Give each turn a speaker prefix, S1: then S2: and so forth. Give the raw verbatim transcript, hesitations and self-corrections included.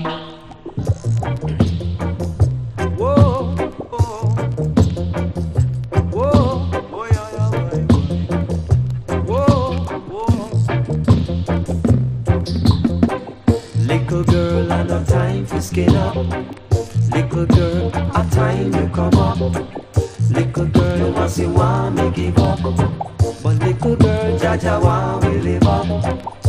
S1: Whoa, whoa, whoa, oh yeah, yeah, boy, boy. Whoa, whoa. Little girl, I no time for skin up. Little girl, a time you come up. Little girl, you must see want me give up. But little girl, Jaja want we live up.